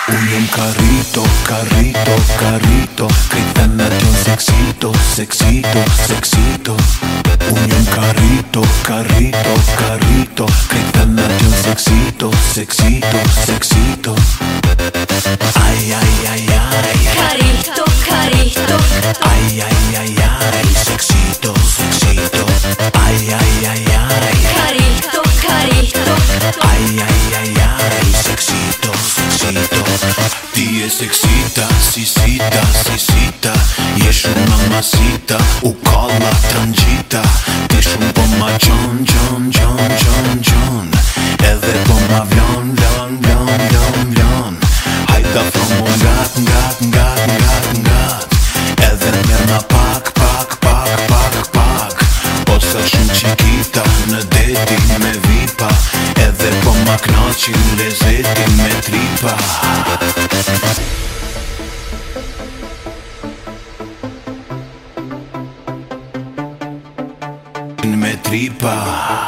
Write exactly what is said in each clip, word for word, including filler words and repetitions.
Unë jom karrito, karrito, karrito Krejt në t'jon seksito, seksito, seksito Unë jom karrito, karrito, karrito Krejt në t'jon seksito, seksito, seksito Ai, ai, ai, ai Carito, carito Ai, ai, ai, ai Seksito, seksito Ai, ai, ai, ai Carito, carito Ai, ai, ai, ai Seksito, seksito Ti e seksita, sisita, sisita Je shumë mamacita U kolla trangjita Ti shumë po ma gjon, gjon, gjon, gjon, gjon Edhe po ma vlon, vlon, vlon, vlon, vlon Hajda fromo ngat, ngat, ngat, ngat, ngat Edhe merr ma pak, pak, pak, pak, pak Osa shumë qikita në deti me vipa Edhe po ma knaqin lezeti me tripa Me tripa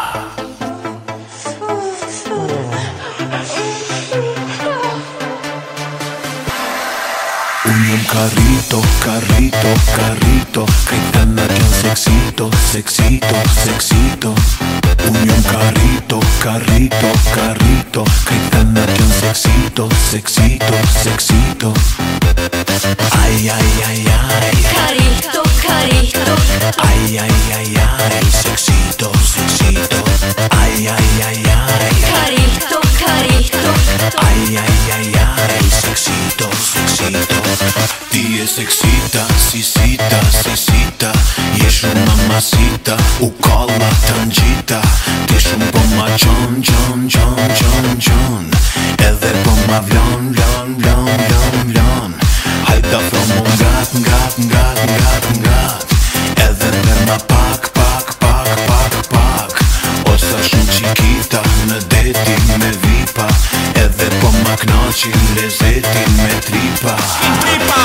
Unë jom karrito, karrito, karrito Krejt në t'jon seksito, seksito, seksito Unë jom karrito, karrito, karrito Krejt në t'jon seksito, seksito, seksito Ai, ai, ai, ai Carito, carito Ai, ai, ai, ai Seksito, seksito Ai, ai, ai, ai Carito, carito Ai, ai, ai, ai Seksito, seksito Ti e seksita, sisita, sisita Je shumë mamacita U kolla trangjita Ti shumë po ma gjon, gjon, gjon, gjon, gjon Edhe po ma vlon, vlon, vlon, vlon, vlon Hajda fromo ngat, ngat, ngat, ngat, ngat Edhe merr ma pak, pak, pak, pak, pak Osa shumë qikita në deti me vipa Edhe po ma knaqin lezeti me tripa In tripa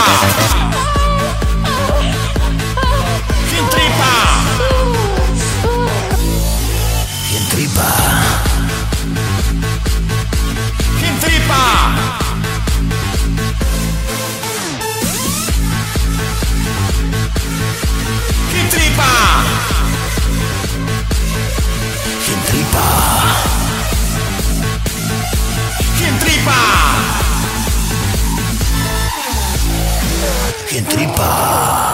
In tripa In tripa In tripa In tripa In tripa In tripa In tripa